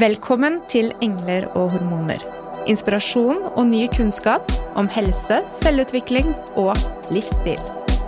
Velkommen til Engler og hormoner. Inspirasjon og ny kunnskap om helse, selvutvikling og livsstil.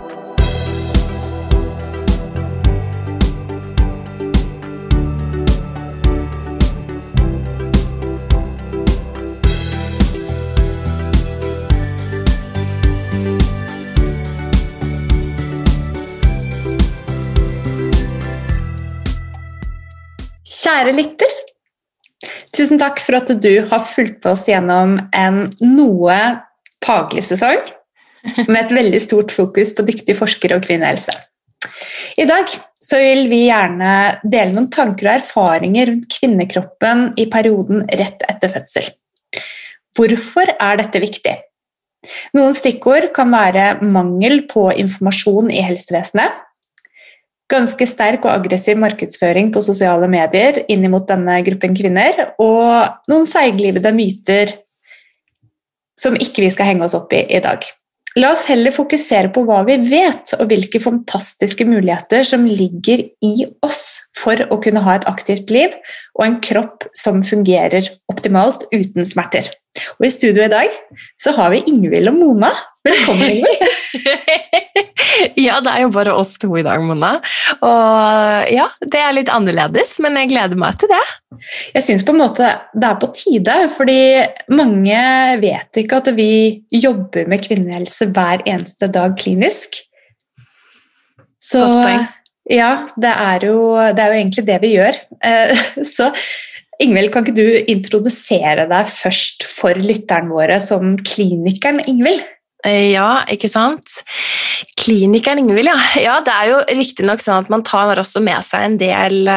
Kjære lytter, tusen takk for at du har fulgt på oss gjennom en noe faglig sesong med et veldig stort fokus på dyktige forskere og kvinnehelse. I dag så vil vi gjerne dele noen tanker og erfaringer rundt kvinnekroppen i perioden rett etter fødsel. Hvorfor er dette viktig? Noen stikkord kan være mangel på informasjon i helsevesenet, ganske sterk og aggressiv markedsføring på sosiale medier inn mot denne gruppen kvinner, og noen seiglivede myter som ikke vi skal henge oss opp i dag. La oss heller fokusere på hva vi vet, og hvilke fantastiske muligheter som ligger i oss for å kunne ha et aktivt liv, og en kropp som fungerer optimalt uten smerter. Og i studio i dag så har vi Ingvild og Mona. Velkommen, Ingvild! Ja, det er jo bare oss to i dag, Mona. Og ja, det er litt annerledes, men jeg gleder meg til det. Jeg synes på en måte det er på tide, fordi mange vet ikke at vi jobber med kvinnehelse hver eneste dag klinisk. Så godt poeng. Ja, det er jo egentlig det vi gjør. Så Ingvild, kan ikke du introdusere deg først for lytteren våre som klinikeren Ingvild? Ja, ikke sant? Klinikeren Ingvild, ja. Ja, det er jo riktig nok sånn at man tar også med seg en del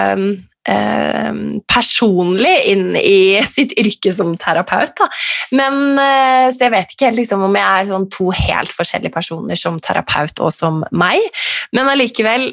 personlig inn i sitt yrke som terapeut, da. Men så jeg vet ikke helt liksom, om jeg er sånn to helt forskjellige personer som terapeut og som meg, men allikevel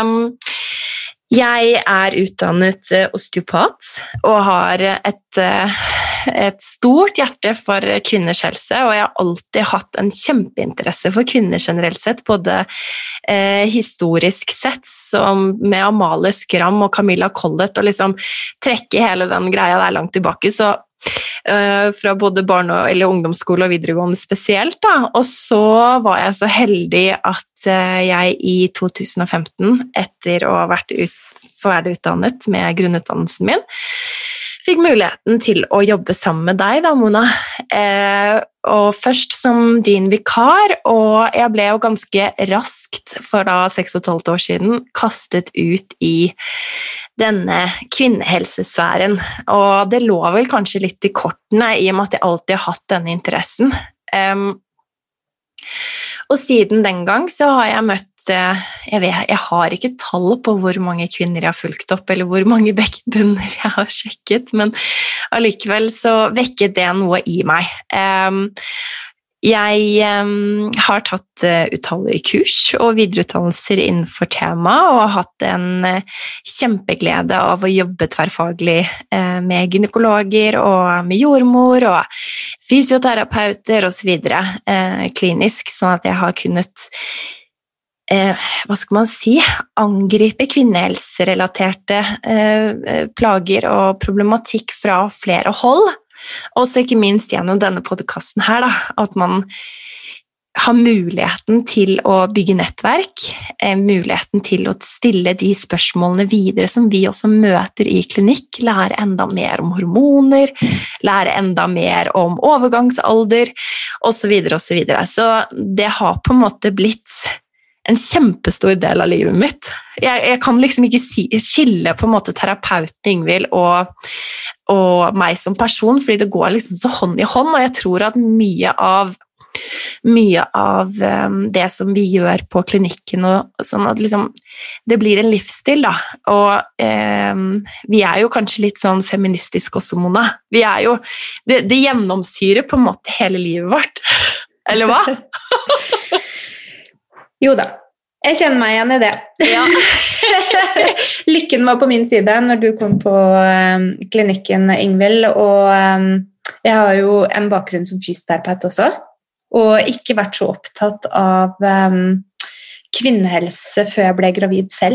jeg er utdannet osteopat og har et stort hjerte for kvinners helse, og jeg har alltid hatt en kjempeinteresse for kvinner generelt sett, både historisk sett, som med Amalie Skram og Camilla Collett, og liksom trekke hele den greia der langt tilbake, så fra både eller ungdomsskole og videregående spesielt da. Og så var jeg så heldig at jeg i 2015 etter å ha vært ferdig utdannet med grunnutdannelsen min fikk muligheten til å jobbe sammen med deg da, Mona, og først som din vikar, og jeg ble jo ganske raskt for da 6,5 år siden kastet ut i denne kvinnehelsesfæren, og det lå vel kanskje litt i kortene i og med at jeg alltid har hatt denne interessen. Og siden den gang så har jeg møtt, jeg har ikke tall på hvor mange kvinner jeg har fulgt opp, eller hvor mange bekkenbunner jeg har sjekket, men allikevel så vekket det noe i meg. Jeg har tatt utallige kurs og videreutdannelser innenfor tema, og har hatt en kjempeglede av å jobbe tverrfaglig med gynekologer og med jordmor og fysioterapeuter og så videre klinisk, sånn at jeg har kunnet hva skal man si, angripe kvinnehelserelaterte plager og problematikk fra flere hold, og så ikke minst gjennom denne podcasten her da, at man har muligheten til å bygge nettverk, muligheten til å stille de spørsmålene videre som vi også møter i klinikk, lære enda mer om hormoner, lære enda mer om overgangsalder, og så videre og så videre. Så det har på en måte blitt en kjempestor del av livet mitt. Jeg kan liksom ikke skille på en måte terapeuten Ingvild og meg som person, fordi det går liksom så hånd i hånd, og jeg tror at mye av det som vi gjør på klinikken, og sånn at liksom, det blir en livsstil da, og vi er jo kanskje litt sånn feministisk også, Mona. Vi er jo, det gjennomsyrer på en måte hele livet vårt, eller hva? Jo da, jeg kjenner meg igjen i det. Ja. Lykken var på min side når du kom på klinikken, Ingvild, og jeg har jo en bakgrunn som fysioterapeut også, og ikke vært så opptatt av kvinnehelse før jeg ble gravid selv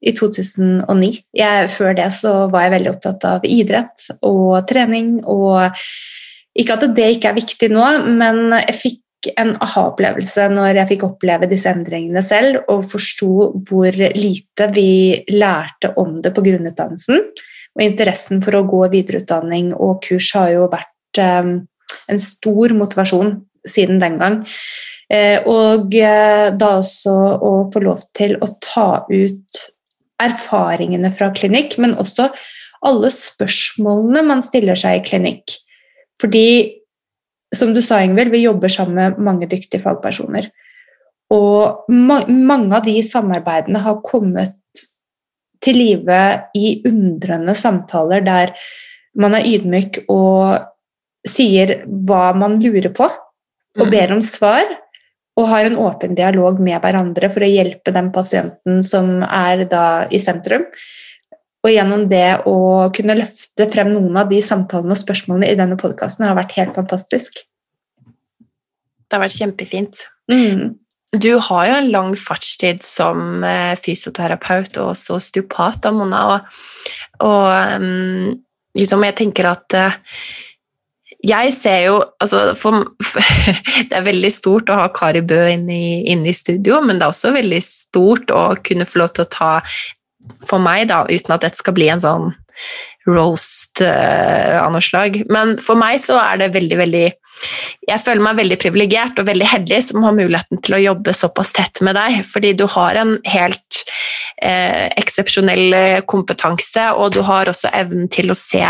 i 2009. Før det så var jeg veldig opptatt av idrett og trening, og ikke at det ikke viktig nå, men jeg fikk en aha-opplevelse når jeg fikk oppleve disse endringene selv, og forsto hvor lite vi lærte om det på grunnutdannelsen, og interessen for å gå videreutdanning og kurs har jo vært en stor motivasjon siden den gang. Og da også å få lov til å ta ut erfaringene fra klinikk, men også alle spørsmålene man stiller seg i klinikk. Fordi som du sa, Ingvild, vi jobber sammen med mange dyktige fagpersoner. Og mange av de samarbeidene har kommet til live i undrende samtaler der man er ydmyk og sier hva man lurer på, og ber om svar, og har en åpen dialog med hverandre for å hjelpe den pasienten som da i sentrum. Og gjennom det å kunne løfte frem noen av de samtalene og spørsmålene i denne podcasten har vært helt fantastisk. Det har vært kjempefint. Du har jo en lang fartstid som fysioterapeut og også osteopat, Mona, og liksom jeg tenker at jeg ser jo, altså det er veldig stort å ha Kari Bø inne i studio, men det er også veldig stort å kunne få lov til å ta for meg da, uten at dette skal bli en sånn roast av noe slag. Men for meg så det veldig, veldig, jeg føler meg veldig privilegert og veldig heldig som har muligheten til å jobbe såpass tett med deg, fordi du har en helt eksepsjonell kompetanse, og du har også evnen til å se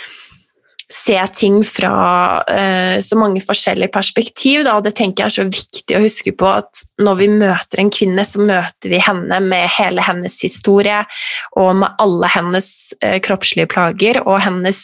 ting fra så mange forskjellige perspektiv, da, og det tenker jeg så viktig å huske på at når vi møter en kvinne, så møter vi henne med hele hennes historie, og med alle hennes kroppslige plager, og hennes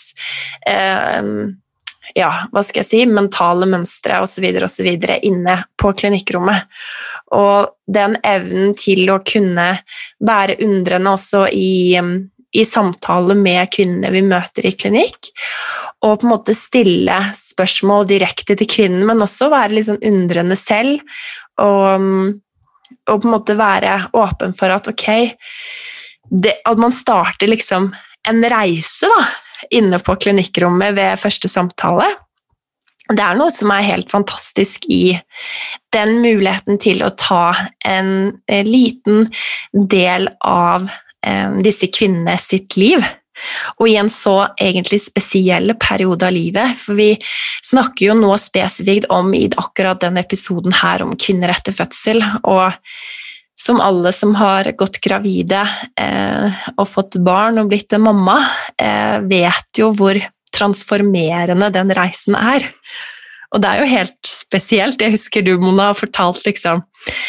hva skal jeg si, mentale mønstre og så videre inne på klinikkrommet. Og den evnen til å kunne være undrende også i samtale med kvinnene vi møter i klinikk, og på en måte stille spørsmål direkte til kvinnen, men også være litt sånn undrende selv, og på en måte være åpen for at at man starter liksom en reise da, inne på klinikkrommet ved første samtale. Det noe som helt fantastisk i den muligheten til å ta en liten del av disse kvinnene sitt liv, og i en så egentlig spesielle periode av livet, for vi snakker jo nå spesifikt om i akkurat denne episoden her om kvinner etter fødsel, og som alle som har gått gravide og fått barn og blitt en mamma, vet jo hvor transformerende den reisen og det jo helt spesielt. Jeg husker du, Mona, har fortalt liksom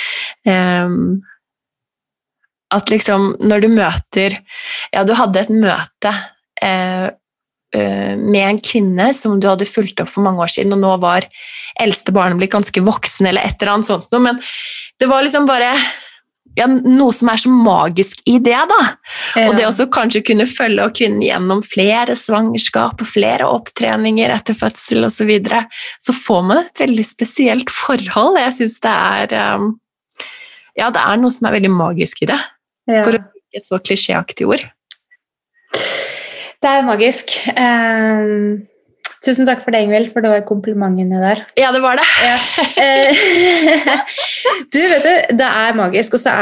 at liksom, når du møter, du hadde et møte med en kvinne som du hadde fulgt opp for mange år siden, og nå var eldste barnet blitt ganske voksen, eller et eller annet sånt, men det var liksom bare noe som så magisk i det da, og det også kanskje kunne følge kvinnen gjennom flere svangerskap og flere opptreninger etter fødsel og så videre, så får man et veldig spesielt forhold. Jeg synes det det noe som veldig magisk i det, for å bruke et så klisjéaktig ord. Det magisk. Tusen takk for det, Ingvild, for det var komplimentene der. Ja, det var det. Du, vet du, det magisk, og så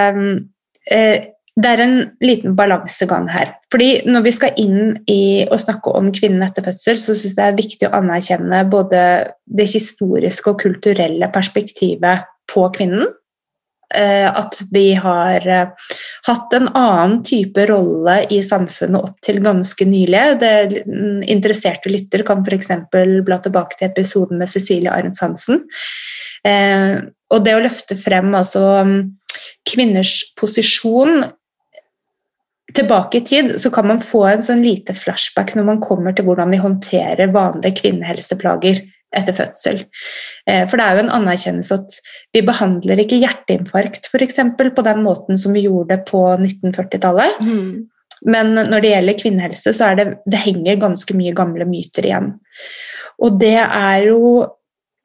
det en liten balansegang her. Fordi når vi skal inn i å snakke om kvinnen etter fødsel, så synes jeg det viktig å anerkjenne både det historiske og kulturelle perspektivet på kvinnen, at vi har hatt en annen type rolle i samfunnet opp til ganske nylig. Det interesserte lytter kan for eksempel bla tilbake til episoden med Cecilie Arntz Hansen. Og det å løfte frem altså kvinners posisjon tilbake i tid, så kan man få en sånn lite flashback når man kommer til hvordan vi håndterer vanlige kvinnehelseplager etter fødsel. For det jo en anerkjennelse at vi behandler ikke hjerteinfarkt for eksempel på den måten som vi gjorde det på 1940-tallet. Men når det gjelder kvinnehelse så det henger ganske mye gamle myter igjen. Og det jo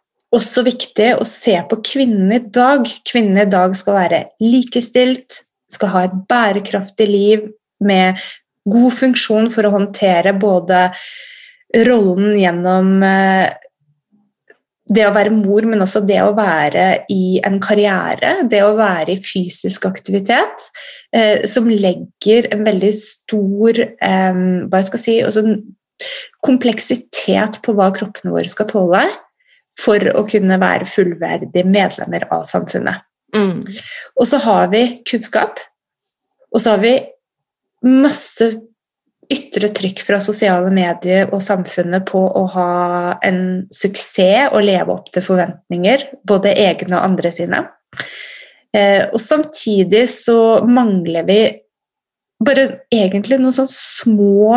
også viktig å se på kvinnen i dag. Kvinnen i dag skal være likestilt, skal ha et bærekraftig liv med god funksjon for å håndtere både rollen gjennom det å være mor, men også det å være i en karriere, det å være i fysisk aktivitet, som legger en veldig stor, hva jeg skal si, også kompleksitet på hva kroppene våre skal tåle, for å kunne være fullverdige medlemmer av samfunnet. Og så har vi kunnskap, og så har vi masse ytre trykk fra sosiale medier og samfunnet på å ha en suksess og leve opp til forventninger, både egne og andre sine. Og samtidig så mangler vi bare egentlig noen sånn små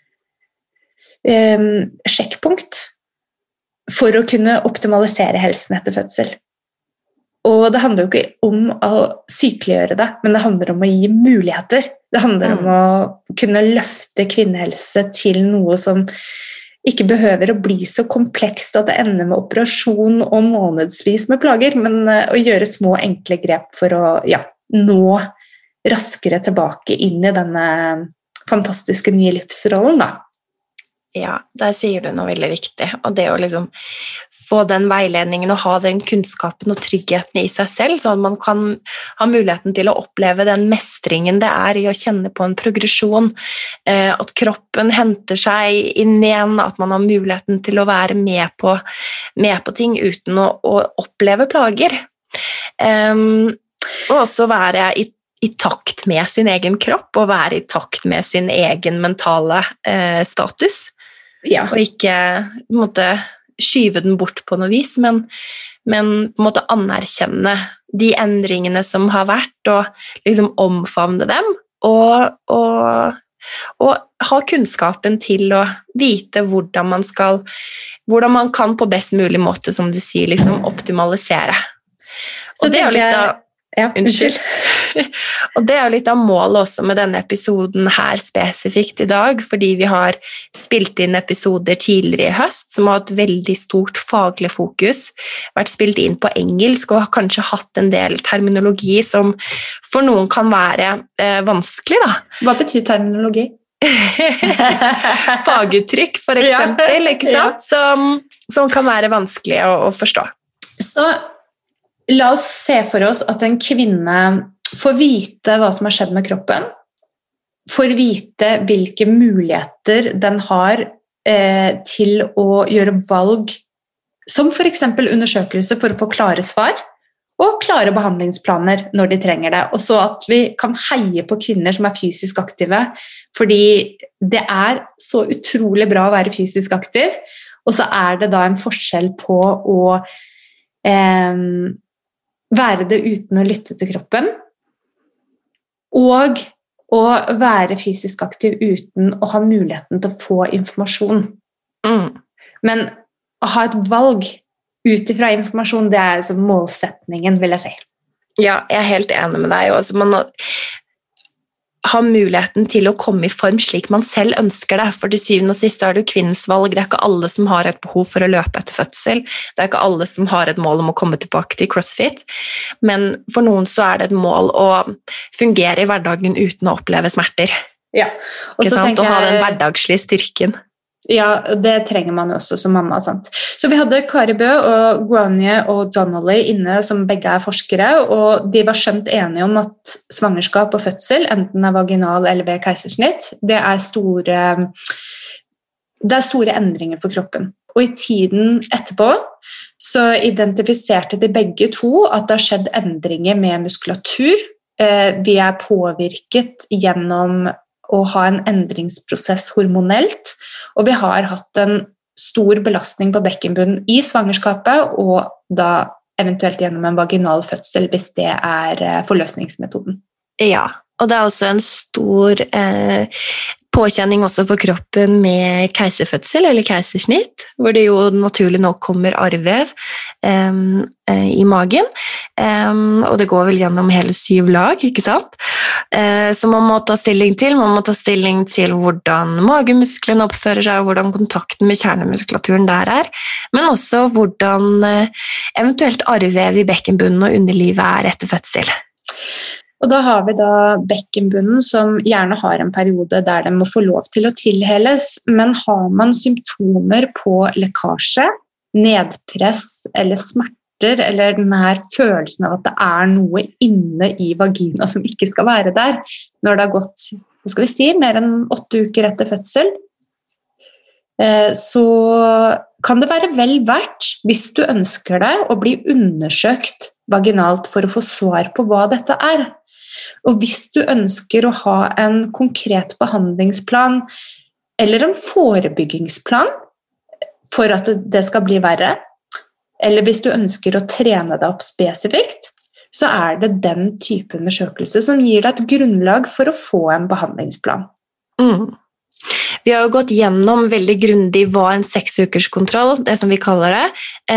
sjekkpunkt for å kunne optimalisere helsen etter fødsel. Og det handler jo ikke om å sykeliggjøre det, men det handler om å gi muligheter. Det handler om å kunne løfte kvinnehelse til noe som ikke behøver å bli så komplekst at det ender med operasjon og månedsvis med plager, men å gjøre små, enkle grep for å nå raskere tilbake inn i denne fantastiske nye livsrollen, da. Ja, der sier du noe veldig viktig, og det å liksom få den veiledningen og ha den kunnskapen og tryggheten i seg selv, så at man kan ha muligheten til å oppleve den mestringen det er i å kjenne på en progresjon, at kroppen henter seg inn igjen, at man har muligheten til å være med på ting uten å oppleve plager. Og også være i takt med sin egen kropp, og være i takt med sin egen mentale status. Ja. Og ikke på en måte skyve den bort på noe vis, men på en måte anerkjenne de endringene som har vært, og liksom omfavne dem, og ha kunnskapen til å vite hvordan man kan på best mulig måte, som du sier, liksom optimalisere. Og det er jo litt av Unnskyld. Og det er jo litt av målet også med denne episoden her spesifikt i dag, fordi vi har spilt inn episoder tidligere i høst som har hatt veldig stort faglig fokus, vært spilt inn på engelsk og har kanskje hatt en del terminologi som for noen kan være vanskelig, da. Hva betyr terminologi? Faguttrykk, for eksempel, ikke sant? Som kan være vanskelig å forstå. Så la oss se for oss at en kvinne får vite hva som har skjedd med kroppen, får vite hvilke muligheter den har til å gjøre valg, som for eksempel undersøkelse for å få klare svar, og klare behandlingsplaner når de trenger det. Og så at vi kan heie på kvinner som er fysisk aktive, fordi det er så utrolig bra å være fysisk aktiv, og så er det da en forskjell på å være det uten å lytte til kroppen, og å være fysisk aktiv uten å ha muligheten til å få informasjon. Men å ha et valg ut ifra informasjon, det er som målsetningen, vil jeg si. Ja, jeg er helt enig med deg. Altså, man har muligheten til å komme i form slik man selv ønsker det, for til syvende og sist er det jo kvinnens valg. Det er ikke alle som har et behov for å løpe etter fødsel, det er ikke alle som har et mål om å komme tilbake til CrossFit, men for noen så er det et mål å fungere i hverdagen uten å oppleve smerter. Ja. Og så å ha den hverdagslige styrken. Ja, det trenger man også som mamma, sant? Så vi hadde Kari Bø og Guanye og Donnelly inne, som begge er forskere, og de var skjønt enige om at svangerskap og fødsel, enten er vaginal eller ved keisersnitt, det er store endringer for kroppen. Og i tiden etterpå så identifiserte de begge to at det har skjedd endringer med muskulatur. Vi er påvirket gjennom å ha en endringsprosess hormonelt, og vi har hatt en stor belastning på bekkenbunnen i svangerskapet, og da eventuelt gjennom en vaginal fødsel, hvis det er forløsningsmetoden. Ja, og det er også en stor påkjenning også for kroppen med keiserfødsel eller keisersnitt, hvor det jo naturlig nok kommer arrvev i magen, og det går vel gjennom hele 7 lag, ikke sant? Så man må ta stilling til hvordan magemusklene oppfører seg, og hvordan kontakten med kjernemuskulaturen der er, men også hvordan eventuelt arrvev i bekkenbunnen og underlivet er etter fødsel. Og da har vi da bekkenbunnen som gjerne har en periode der den må få lov til å tilheles, men har man symptomer på lekkasje, nedpress eller smerter, eller den her følelsen av at det er noe inne i vagina som ikke skal være der, når det har gått, hva skal vi si, mer enn 8 uker etter fødsel, så kan det være vel verdt, hvis du ønsker det, å bli undersøkt vaginalt for å få svar på hva dette er. Og hvis du ønsker å ha en konkret behandlingsplan eller en forebyggingsplan for at det skal bli verre, eller hvis du ønsker å trene deg opp spesifikt, så er det den type undersøkelse som gir deg et grunnlag for å få en behandlingsplan. Vi har jo gått gjennom veldig grundig hva en 6-ukerskontroll, det som vi kaller det,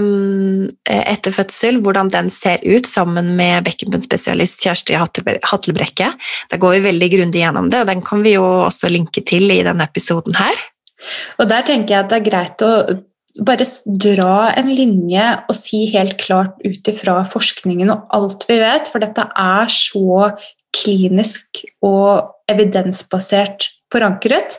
etter fødsel, hvordan den ser ut sammen med bekkenbunnspesialist Kjersti Hatlebrekke. Da går vi veldig grundig gjennom det, og den kan vi jo også linke til i denne episoden her. Og der tenker jeg at det er greit å bare dra en linje og si helt klart ut ifra forskningen og alt vi vet, for dette er så klinisk og evidensbasert forankret.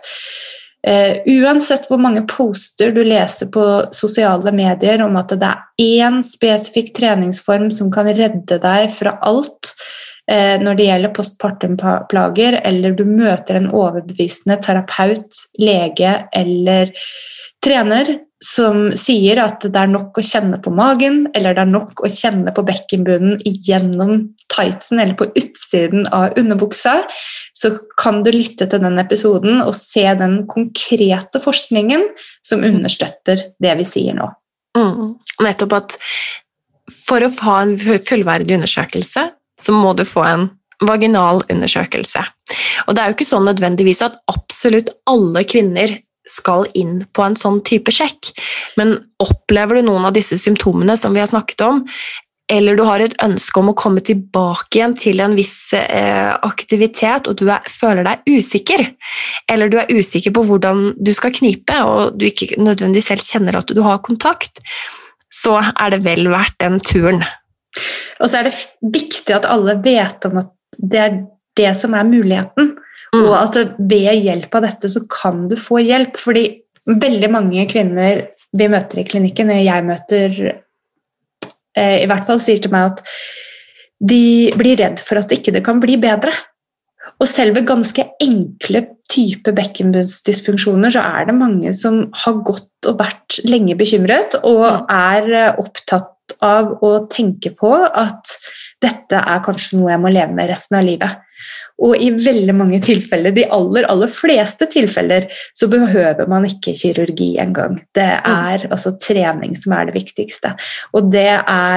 Uansett hvor mange poster du leser på sosiale medier om at det er en spesifikk treningsform som kan redde deg fra alt når det gjelder postpartumplager, eller du møter en overbevisende terapeut, lege eller trener som sier at det er nok å kjenne på magen, eller det er nok å kjenne på bekkenbunnen gjennom tightsen eller på utsiden av underbuksa, så kan du lytte til den episoden og se den konkrete forskningen som understøtter det vi sier nå. Nettopp at for å ha en fullverdig undersøkelse, så må du få en vaginal undersøkelse. Og det er jo ikke sånn nødvendigvis at absolutt alle kvinner skal inn på en sånn type sjekk, men opplever du noen av disse symptomene som vi har snakket om, eller du har et ønske om å komme tilbake igjen til en viss aktivitet, og du føler deg usikker, eller du er usikker på hvordan du skal knipe, og du ikke nødvendigvis selv kjenner at du har kontakt, så er det vel verdt den turen. Og så er det viktig at alle vet om at det er det som er muligheten, og at ved hjelp av dette så kan du få hjelp, fordi veldig mange kvinner vi møter i klinikken, og jeg møter i hvert fall sier til meg at de blir redd for at ikke det kan bli bedre. Og selv ved ganske enkle type bekkenbunnsdysfunksjoner så er det mange som har gått og vært lenge bekymret og er opptatt av å tenke på at dette er kanskje noe jeg må leve med resten av livet. Og i veldig mange tilfeller, de aller fleste tilfeller, så behøver man ikke kirurgi engang. Det er altså trening som er det viktigste. Og det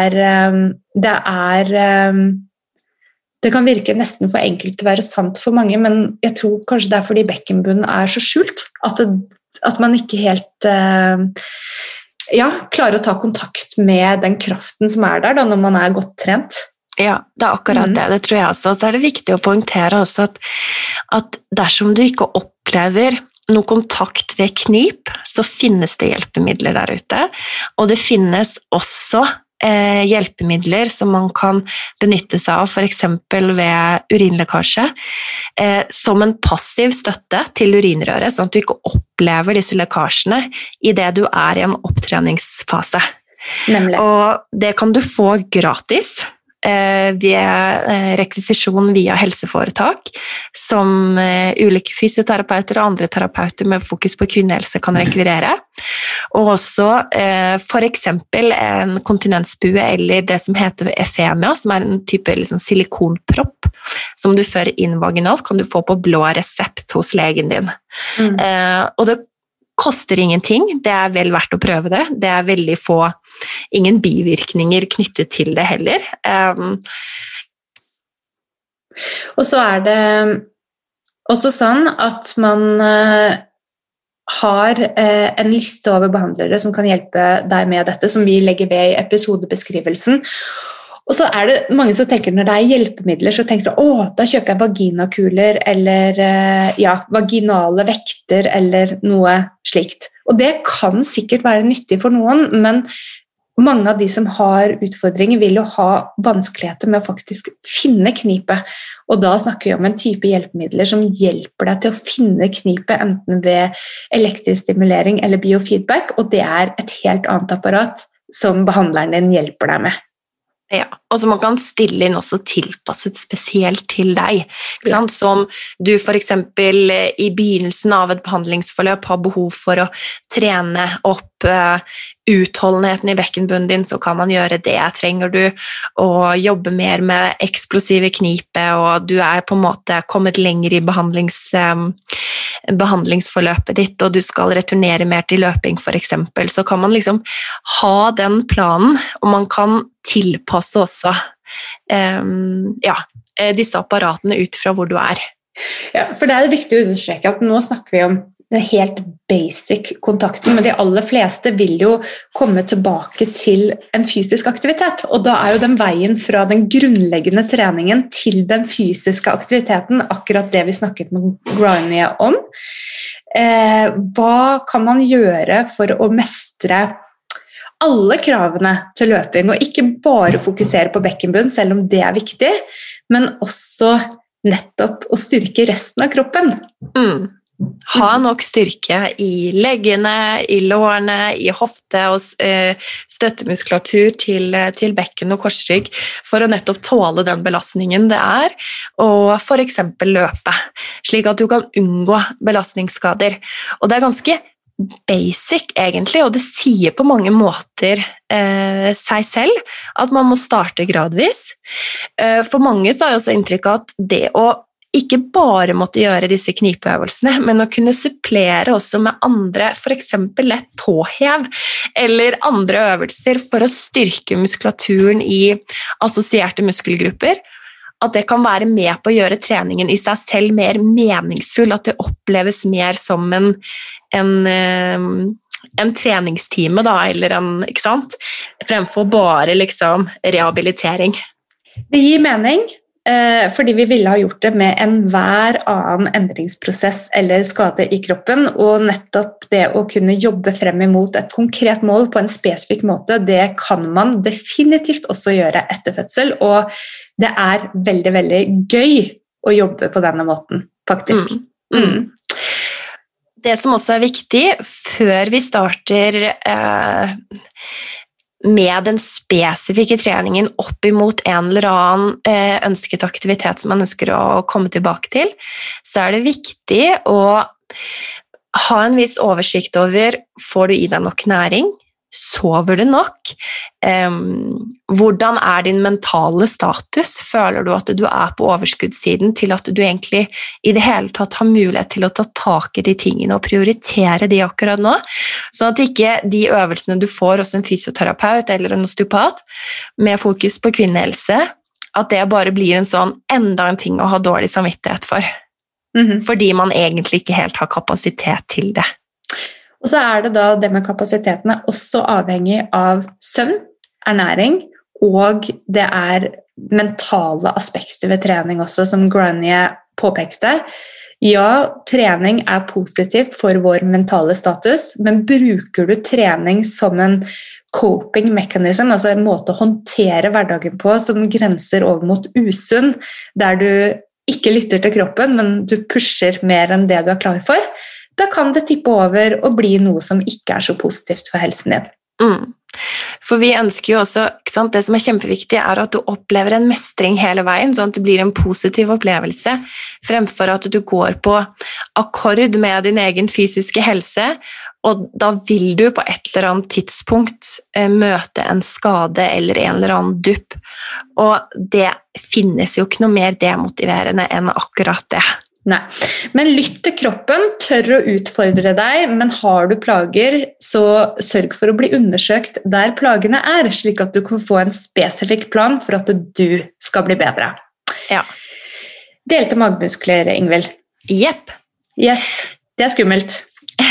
kan virke nesten for enkelt til å være sant for mange, men jeg tror kanskje det er fordi bekkenbunnen er så skjult, at man ikke helt klarer å ta kontakt med den kraften som er der da, når man er godt trent. Ja, det er akkurat det tror jeg også. Så er det viktig å poengtere også at dersom du ikke opplever noe kontakt ved knip, så finnes det hjelpemidler der ute, og det finnes også hjelpemidler som man kan benytte seg av, for eksempel ved urinlekkasje, som en passiv støtte til urinrøret, sånn at du ikke opplever disse lekkasjene i det du er i en opptreningsfase. Nemlig. Og det kan du få gratis, ved rekvisisjon via helseforetak, som ulike fysioterapeuter og andre terapeuter med fokus på kvinnehelse kan rekvirere. Og også for eksempel en kontinensbue eller det som heter efemia, som er en type liksom, silikonpropp som du fører inn vaginalt, kan du få på blå resept hos legen din. Og det koster ingenting, det er vel verdt å prøve det. Det er veldig få, ingen bivirkninger knyttet til det heller. Og så er det også sånn at man har en liste over behandlere som kan hjelpe deg med dette, som vi legger ved i episodebeskrivelsen. Og så er det mange som tenker, når det er hjelpemidler, så tenker de, da kjøper jeg vaginakuler, eller vaginale vekter, eller noe slikt. Og det kan sikkert være nyttig for noen, men mange av de som har utfordringer vil jo ha vanskeligheter med å faktisk finne knipet, og da snakker vi om en type hjelpemidler som hjelper deg til å finne knipet, enten ved elektrisk stimulering eller biofeedback, og det er et helt annet apparat som behandleren din hjelper deg med. Ja, og så man kan stille inn også tilpasset spesielt til deg, ikke sant? Som du for eksempel i begynnelsen av et behandlingsforløp har behov for å trene opp utholdenheten i bekkenbunnen din, så kan man gjøre det. Trenger du å jobbe mer med eksplosive knipe, og du er på en måte kommet lenger i behandlingsforløpet ditt, og du skal returnere mer til løping for eksempel, så kan man liksom ha den planen, og man kan tilpasse også disse apparatene ut fra hvor du er. Ja, for det er viktig å understreke at nå snakker vi om den helt basic kontakten, men de aller fleste vil jo komme tilbake til en fysisk aktivitet, og da er jo den veien fra den grunnleggende treningen til den fysiske aktiviteten akkurat det vi snakket med Grania om. Hva kan man gjøre for å mestre alle kravene til løping, og ikke bare fokusere på bekkenbunn, selv om det er viktig, men også nettopp å styrke resten av kroppen. Ha nok styrke i leggene, i lårene, i hofte og støttemuskulatur til bekken og korsrygg for å nettopp tåle den belastningen det er, og for eksempel løpe, slik at du kan unngå belastningsskader. Og det er ganske basic egentlig, og det sier på mange måter seg selv at man må starte gradvis. For mange så har jeg også inntrykk av at det å ikke bare måtte gjøre disse knipeøvelsene, men å kunne supplere også med andre, for eksempel lett tåhev, eller andre øvelser for å styrke muskulaturen i assosierte muskelgrupper, at det kan være med på å gjøre treningen i seg selv mer meningsfull, at det oppleves mer som en treningstime da, eller ikke sant? Fremfor bare liksom rehabilitering. Det gir mening, fordi vi ville ha gjort det med enhver annen endringsprosess eller skade i kroppen, og nettopp det å kunne jobbe frem imot et konkret mål på en spesifikk måte, det kan man definitivt også gjøre etter fødsel, og det er veldig, veldig gøy å jobbe på denne måten, faktisk. Det som også er viktig, før vi starter med den spesifikke treningen opp imot en eller annen ønsket aktivitet som man ønsker å komme tilbake til, så er det viktig å ha en viss oversikt over, får du i deg nok næring? Sover du nok? Hvordan er din mentale status? Føler du at du er på overskuddssiden til at du egentlig i det hele tatt har mulighet til å ta tak i de tingene og prioritere de akkurat nå? Sånn at ikke de øvelsene du får hos en fysioterapeut eller en osteopat med fokus på kvinnehelse, at det bare blir en sånn enda en ting å ha dårlig samvittighet for. Fordi man egentlig ikke helt har kapasitet til det. Og så er det da det med kapasitetene også avhengig av søvn, ernæring, og det er mentale aspekter ved trening også, som Grania påpekte. Ja, trening er positivt for vår mentale status, men bruker du trening som en coping mechanism, altså en måte å håndtere hverdagen på som grenser over mot usunn, der du ikke lytter til kroppen, men du pusher mer enn det du er klar for, da kan det tippe over og bli noe som ikke er så positivt for helsen din. For vi ønsker jo også, ikke sant, det som er kjempeviktig er at du opplever en mestring hele veien, sånn at det blir en positiv opplevelse, fremfor at du går på akkord med din egen fysiske helse, og da vil du på et eller annet tidspunkt møte en skade eller en eller annen dupp, og det finnes jo ikke noe mer demotiverende enn akkurat det. Nei, men lytt til kroppen, tør å utfordre deg, men har du plager, så sørg for å bli undersøkt der plagene er, slik at du kan få en spesifikk plan for at du skal bli bedre. Ja. Delte magemuskler, Ingvild. Jepp. Yes, det er skummelt.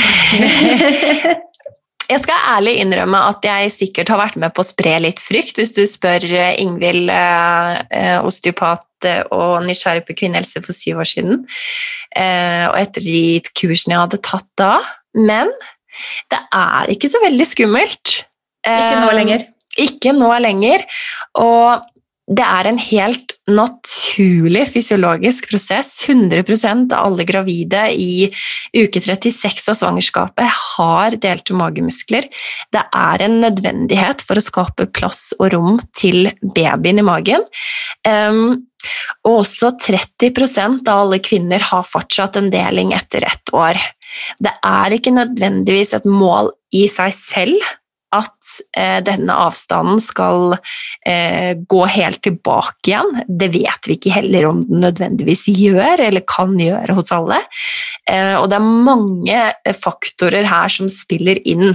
Jeg skal ærlig innrømme at jeg sikkert har vært med på å spre litt frykt, hvis du spør Ingvild, osteopat og nysgjerrig på kvinnehelse for 7 år siden, og etter de kursene jeg hadde tatt da, men det er ikke så veldig skummelt. Ikke nå lenger. Ikke nå lenger, og det en helt naturlig fysiologisk prosess. 100% av alle gravide i uke 36 av svangerskapet har delte magemuskler. Det en nødvendighet for å skape plass og rom til babyen i magen. Og også 30% av alle kvinner har fortsatt en deling etter 1 år. Det ikke nødvendigvis et mål i seg selv at denne avstanden skal gå helt tilbake igjen. Det vet vi ikke heller om den nødvendigvis gjør, eller kan gjøre hos alle. Og det mange faktorer her som spiller inn.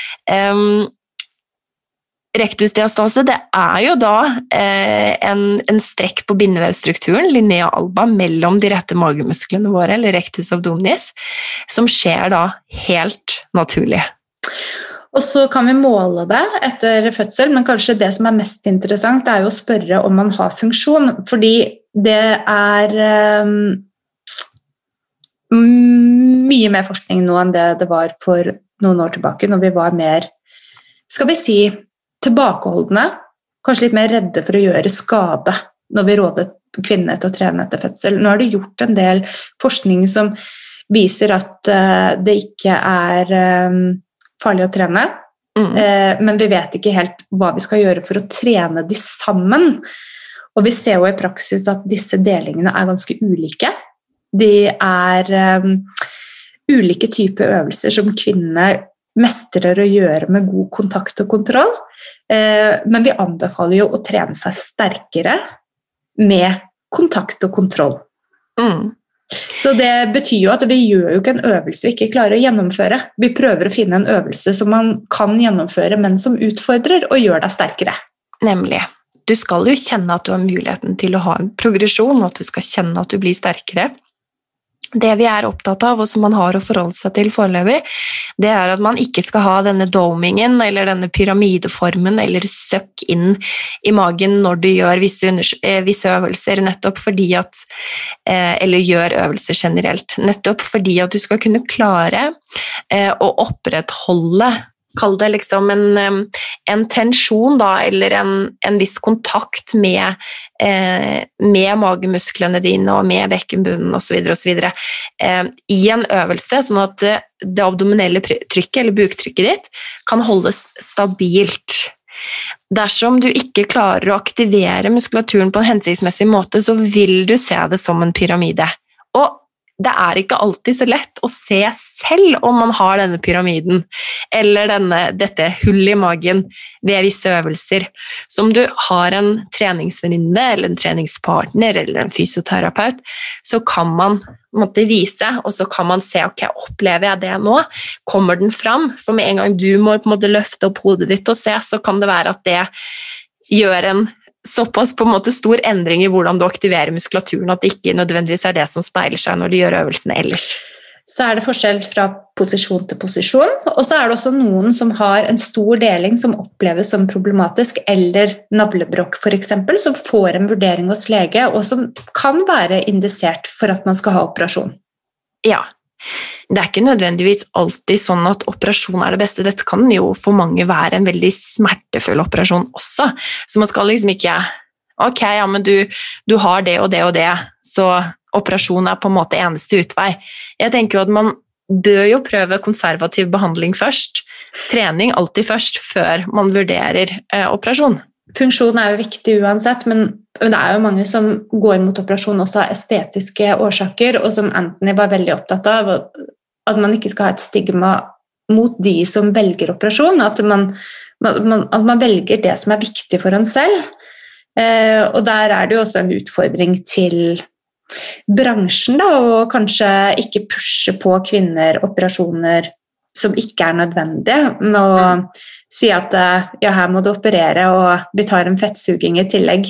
Rektusdiastase, det jo da en strekk på bindevevstrukturen, linea alba, mellom de rette magemusklene våre, eller rectus abdominis, som skjer da helt naturlig. Og så kan vi måle det etter fødsel, men kanskje det som mest interessant jo å spørre om man har funksjon, fordi det mye mer forskning nå enn det var for noen år tilbake, når vi var mer, skal vi si, tilbakeholdende, kanskje litt mer redde for å gjøre skade når vi rådet kvinnene til å trene etter fødsel. Nå det gjort en del forskning som viser at det ikke farlig å trene, men vi vet ikke helt hva vi skal gjøre for å trene de sammen. Og vi ser jo i praksis at disse delingene ganske ulike. De ulike typer øvelser som kvinnene mestrer å gjøre med god kontakt og kontroll, men vi anbefaler jo å trene seg sterkere med kontakt og kontroll. Så det betyr jo at vi gjør jo ikke en øvelse vi ikke klarer å gjennomføre. Vi prøver å finne en øvelse som man kan gjennomføre, men som utfordrer og gjør deg sterkere. Nemlig. Du skal jo kjenne at du har muligheten til å ha en progresjon, og at du skal kjenne at du blir sterkere. Det vi opptatt av, og som man har å forholde seg til foreløpig, det at man ikke skal ha denne domingen, eller denne pyramideformen, eller søkk inn i magen når du gjør visse øvelser, nettopp fordi at, eller gjør øvelser generelt, nettopp fordi at du skal kunne klare å opprettholde, kall det liksom en tensjon da, eller en viss kontakt med magemusklene dine og med bekkenbunnen og så videre, i en øvelse, sånn at det abdominelle trykket eller buktrykket ditt kan holdes stabilt. Dersom du ikke klarer å aktivere muskulaturen på en hensiktsmessig måte, så vil du se det som en pyramide. Og det ikke alltid så lett å se selv om man har denne pyramiden, eller dette hullet i magen ved visse øvelser. Så om du har en treningsvenninne, eller en treningspartner, eller en fysioterapeut, så kan man vise, og så kan man se, ok, opplever jeg det nå? Kommer den fram? For med en gang du må på en måte løfte opp hodet ditt og se, så kan det være at det gjør en såpass på en måte stor endring i hvordan du aktiverer muskulaturen, at det ikke nødvendigvis det som speiler seg når du gjør øvelsene ellers. Så det forskjell fra posisjon til posisjon, og så det også noen som har en stor deling som oppleves som problematisk, eller navlebrokk for eksempel, som får en vurdering hos lege, og som kan være indisert for at man skal ha operasjon. Ja, det ikke nødvendigvis alltid sånn at operasjon det beste. Dette kan jo for mange være en veldig smertefull operasjon også. Så man skal liksom ikke, ok, ja, men du har det og det og det, så operasjon på en måte eneste utvei. Jeg tenker jo at man bør jo prøve konservativ behandling først. Trening alltid først, før man vurderer operasjon. Funksjon jo viktig uansett, men det jo mange som går mot operasjon også av estetiske årsaker, og som Anthony var veldig opptatt av, at man ikke skal ha et stigma mot de som velger operasjon, at man velger det som viktig for en selv. Og der det jo også en utfordring til bransjen, da, og kanskje ikke pushe på kvinner operasjoner som ikke nødvendige, med å si at ja, her må du operere, og vi tar en fettsuging i tillegg,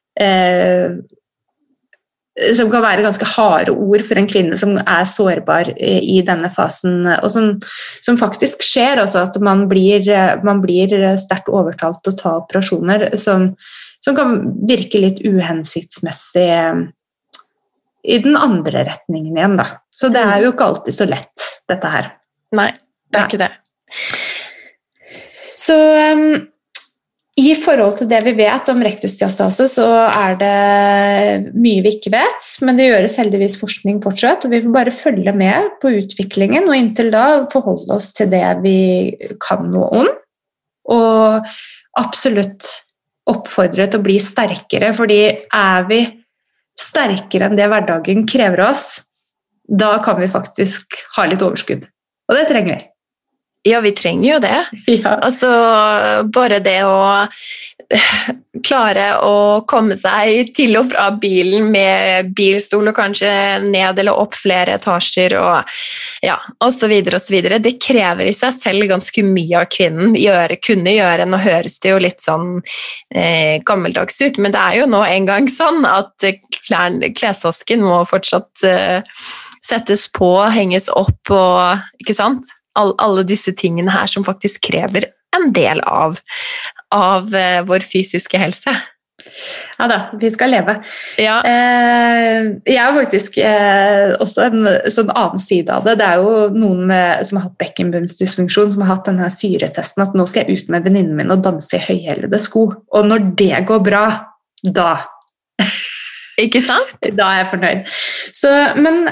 som kan være ganske harde ord for en kvinne som sårbar i denne fasen, og som faktisk skjer, altså at man blir sterkt overtalt til å ta operasjoner som kan virke litt uhensiktsmessig i den andre retningen igjen, da. Så det jo ikke alltid så lett, dette her. Nei, det ikke det. Så I forhold til det vi vet om rektusdiastase, så det mye vi ikke vet, men det gjøres heldigvis forskning fortsatt, og vi får bare følge med på utviklingen, og inntil da forholde oss til det vi kan noe om, og absolutt oppfordre til å bli sterkere, fordi vi sterkere enn det hverdagen krever oss, da kan vi faktisk ha litt overskudd, og det trenger vi. Ja, vi trenger jo det. Ja. Altså, bare det å klare å komme seg til og fra bilen med bilstol og kanskje ned eller opp flere etasjer og så videre og så videre. Det krever i seg selv ganske mye av kvinnen kunne gjøre. Nå høres det jo litt sånn gammeldags ut, men det jo nå en gang sånn at klesvasken må fortsatt settes på, henges opp og, ikke sant? Alle disse tingene her som faktisk krever en del av vår fysiske helse. Ja da, vi skal leve. Ja. Jeg har faktisk også en sånn annen side av det. Det jo noen som har hatt bekkenbunnsdysfunksjon, som har hatt denne syretesten, at nå skal jeg ut med venninnen min og danse i høyhælede sko. Og når det går bra, da Ikke sant? Da jeg fornøyd. Så, men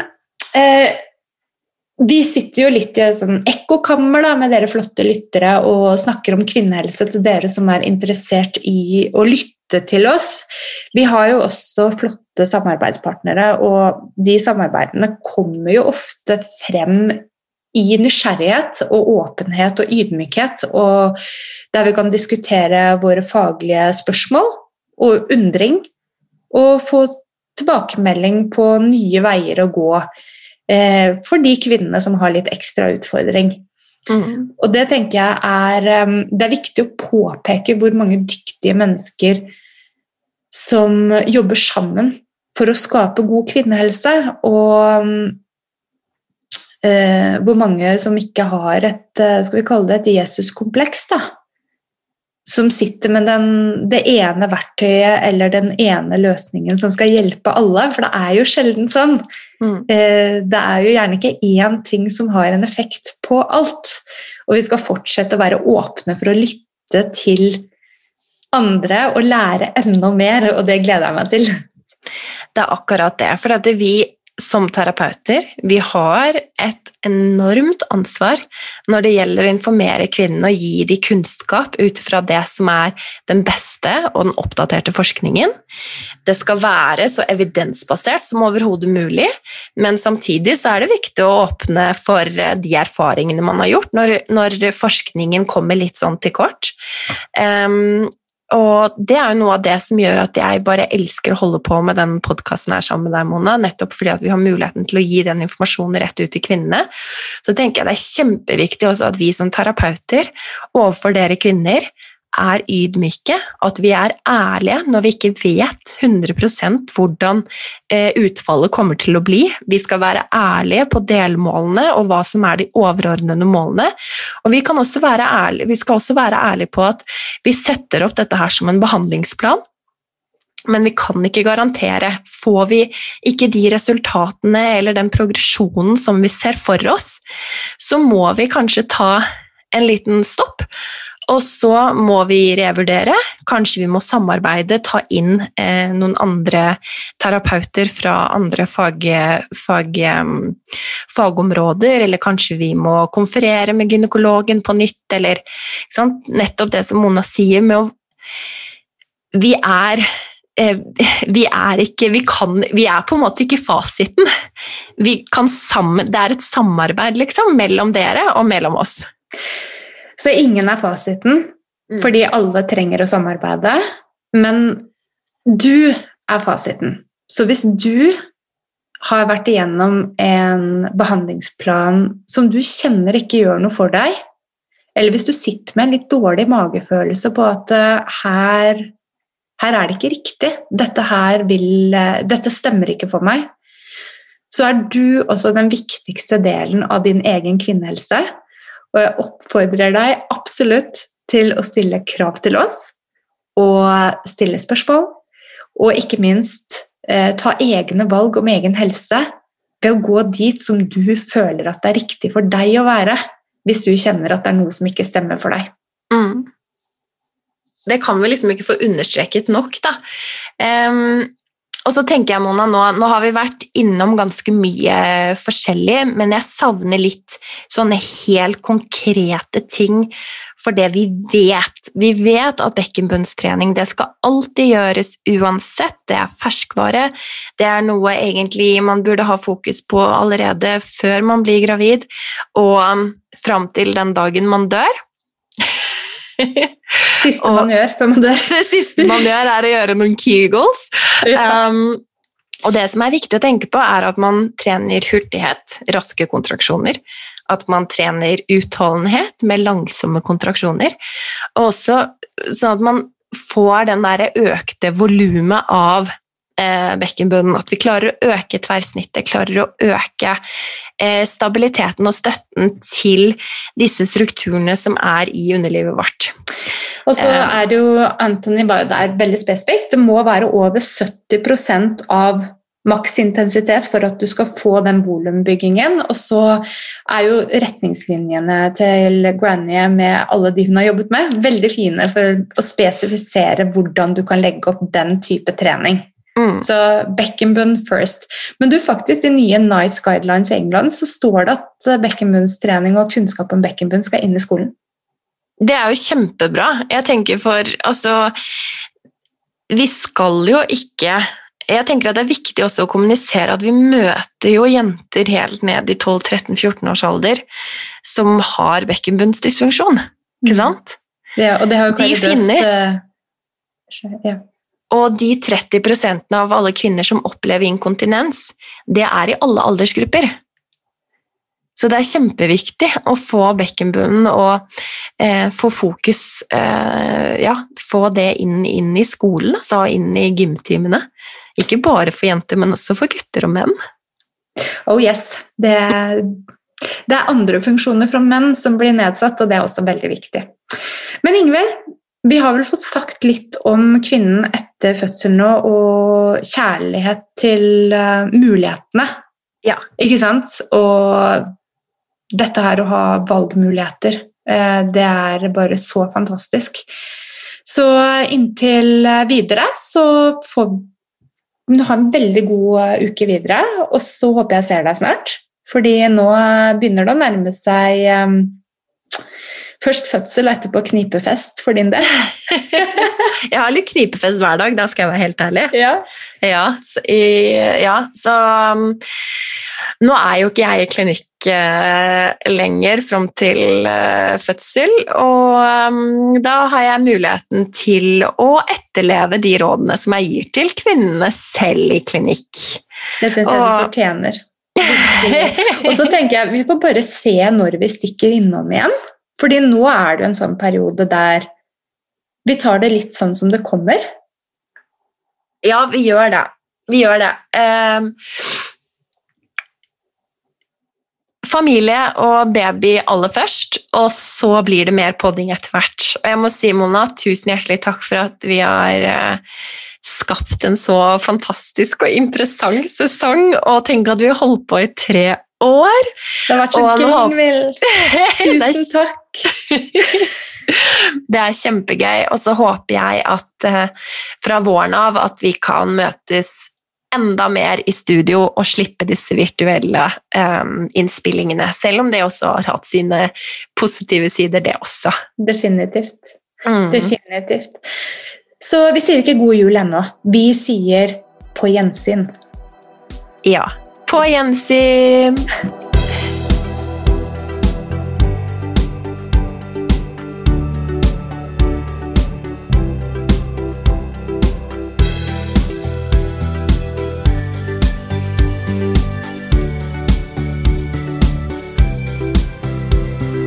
vi sitter jo litt i et sånn ekkokammer da, med dere flotte lyttere og snakker om kvinnehelse til dere som interessert i å lytte til oss. Vi har jo også flotte samarbeidspartnere, og de samarbeidene kommer jo ofte frem i nysgjerrighet og åpenhet og ydmykhet, og der vi kan diskutere våre faglige spørsmål og undring, og få tilbakemelding på nye veier å gå for de kvinnene som har litt ekstra utfordring. Og det tenker jeg det viktig å påpeke hvor mange dyktige mennesker som jobber sammen for å skape god kvinnehelse, og hvor mange som ikke har skal vi kalle det et Jesus-kompleks da, som sitter med det ene verktøyet eller den ene løsningen som skal hjelpe alle, for det jo sjelden sånn. Det jo gjerne ikke én ting som har en effekt på alt, og vi skal fortsette å være åpne for å lytte til andre og lære enda mer, og det gleder jeg meg til. Det akkurat det, for at vi som terapeuter, vi har et enormt ansvar når det gjelder å informere kvinnene og gi de kunnskap ut fra det som den beste og den oppdaterte forskningen. Det skal være så evidensbasert som overhodet mulig, men samtidig så det viktig å åpne for de erfaringene man har gjort når forskningen kommer litt sånn til kort. Og det jo noe av det som gjør at jeg bare elsker å holde på med den podcasten her sammen med deg, Mona, nettopp fordi at vi har muligheten til å gi den informasjonen rett ut til kvinnene. Så tenker jeg det kjempeviktig også at vi som terapeuter overfor dere kvinner ydmyke, at vi ærlige når vi ikke vet 100% hvordan utfallet kommer til å bli. Vi skal være ærlige på delmålene og hva som de overordnede målene. Og vi skal også være ærlige på at vi setter opp dette her som en behandlingsplan, men vi kan ikke garantere. Får vi ikke de resultatene eller den progresjonen som vi ser for oss, så må vi kanskje ta en liten stopp, og så må vi revurdere, kanskje vi må samarbeide, ta inn noen andre terapeuter fra andre fagområder, eller kanskje vi må konferere med gynekologen på nytt, eller ikke sant? Nettopp det som Mona sier, med vi på en måte ikke fasiten. Vi kan det et samarbeid liksom, mellom dere og mellom oss. Så ingen fasiten, fordi alle trenger å samarbeide, men du fasiten. Så hvis du har vært igjennom en behandlingsplan som du kjenner ikke gjør noe for deg, eller hvis du sitter med en litt dårlig magefølelse på at her det ikke riktig, dette stemmer ikke for meg, så du også den viktigste delen av din egen kvinnehelse. Og jeg oppfordrer deg absolutt til å stille krav til oss, og stille spørsmål, og ikke minst ta egne valg om egen helse ved å gå dit som du føler at det riktig for deg å være, hvis du kjenner at det noe som ikke stemmer for deg. det kan vi liksom ikke få understreket nok da. Og så tenker jeg, Mona, nå har vi vært innom ganske mye forskjellig, men jeg savner litt sånne helt konkrete ting for det vi vet. Vi vet at bekkenbunnstrening, det skal alltid gjøres uansett, det ferskvare, det noe egentlig man burde ha fokus på allerede før man blir gravid, og frem til den dagen man dør. Siste man gjør før man dør. Det siste man gjør å gjøre noen Kegels. Ja. Og det som viktig å tenke på at man trener hurtighet, raske kontraksjoner, at man trener utholdenhet med langsomme kontraksjoner, og også sånn at man får den der økte volumet av bekkenbunnen, at vi klarer å øke tverrsnittet, klarer å øke stabiliteten og støtten til disse strukturene som i underlivet vårt. Og så det jo, Anthony var jo der veldig spesifikt, det må være over 70% av maksintensitet for at du skal få den volumbyggingen, og så jo retningslinjene til Granny med alle de hun har jobbet med, veldig fine for å spesifisere hvordan du kan legge opp den type trening. Så bekkenbunn first. Men du faktisk, i nye NICE guidelines i England, så står det at bekkenbunnstrening og kunnskap om bekkenbunn skal inn i skolen. Det jo kjempebra. Jeg tenker vi skal jo ikke, jeg tenker at det viktig også å kommunisere at vi møter jo jenter helt ned i 12-13-14 års alder som har bekkenbunnsdysfunksjon, ikke sant? Ja, og det har jo de finnes. Ja. Og de 30% av alle kvinner som opplever inkontinens, det i alle aldersgrupper. Så det kjempeviktig å få bekkenbunnen og få fokus, få det inn i skolen, altså inn i gymtimene. Ikke bare for jenter, men også for gutter og menn. Oh yes, det andre funksjoner fra menn som blir nedsatt, og det også veldig viktig. Men Ingvild, vi har vel fått sagt litt om kvinnen etter fødsel nå, og kjærlighet til mulighetene. Ja. Ikke sant? Og dette her å ha valgmuligheter, det bare så fantastisk. Så inntil videre så får du ha en veldig god uke videre, og så håper jeg ser deg snart, fordi nå begynner det å nærme seg først fødsel og etterpå knipefest for din del. Jeg har litt knipefest hver dag, da skal jeg være helt ærlig. Ja. Så nå jo ikke jeg i klinikk lenger frem til fødsel, og da har jeg muligheten til å etterleve de rådene som jeg gir til kvinnene selv i klinikk. Det synes jeg du fortjener. Og så tenker jeg, vi får bare se når vi stikker innom igjen, fordi nå det jo en sånn periode der vi tar det litt sånn som det kommer. Ja, vi gjør det. Familie og baby aller først, og så blir det mer podding etter hvert. Og jeg må si, Mona, tusen hjertelig takk for at vi har skapt en så fantastisk og interessant sesong, og tenk at vi har holdt på i 3 år. Det har vært så gøy, Ingvild. Tusen takk. Det kjempegøy, og så håper jeg at fra våren av at vi kan møtes enda mer i studio og slippe disse virtuelle innspillingene, selv om det også har hatt sine positive sider, det også. Definitivt. Definitivt. Så vi sier ikke god jul ennå. Vi sier på gjensyn. Ja, på gjensyn!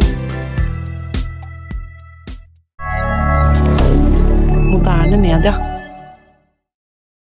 Moderne media.